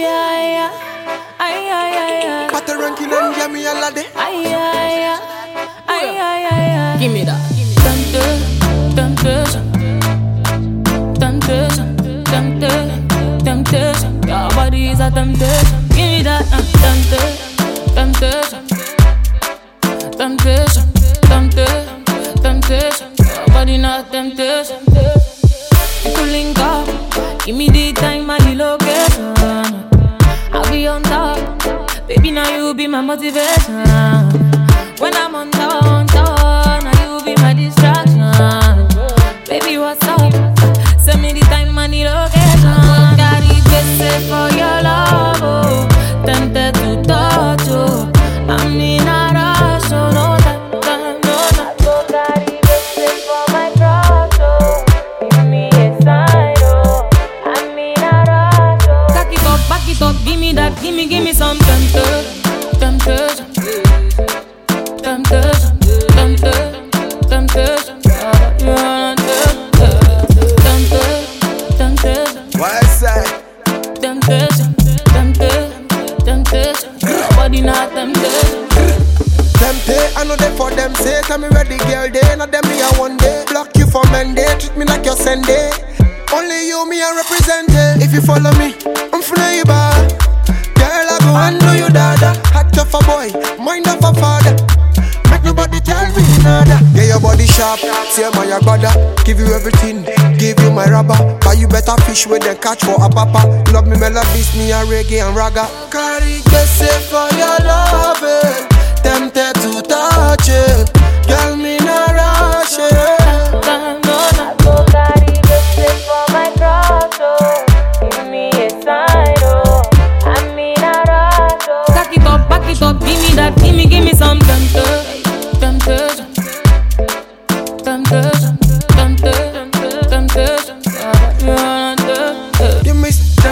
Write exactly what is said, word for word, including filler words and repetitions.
Ay, ay, ay. Ay, ay, ay, ay. Pata ranking and jammy all day. Ay, ay, ay. Ay, ay, ay, ay. Give me that. Temptation, temptation, temptation, temptation, temptation. Your body is a temptation. Give me that. Uh, temptation, temptation, temptation, temptation, temptation. Your body not temptation. To link up, give me the time and the location. I'll be on top, baby. Now you be my motivation. When I'm on down, down, now you be my distraction. Baby, what's up? Send me the time and the location. Got it best for your love, oh. Tempted to touch, oh. I'm in a rush, so no time, time, no time. Got it best for my crush, oh. Give me a sign, oh. I'm in a rush, oh. Cock it up, back it up, give me that, give me, give me some temptation, temptation. Temptation, temptation, temptation, yeah, temptation, temptation. What I say? Temptation, temptation, temptation. Your body not temptation. Tempted, I know they for them say. Tell me ready, girl, they not them me a one day. Block you for Monday, treat me like your Sunday. Only you, me, I represent it. If you follow me, I'm finna you bad. Girl, I go and do you dada. Hat of a boy, mind of a father. Make nobody tell me nada. Get your body sharp, say my your brother. Give you everything, give you my rubber. Buy you better fish with them catch for a papa. Love me melodies, me a reggae and raga. Carry best for your loving. Tempted to touch it. Girl, me no rush it. Up, give me that, give me, give me some temptation, temptation, temptation, temptation, temptation, temptation. Give me temptation.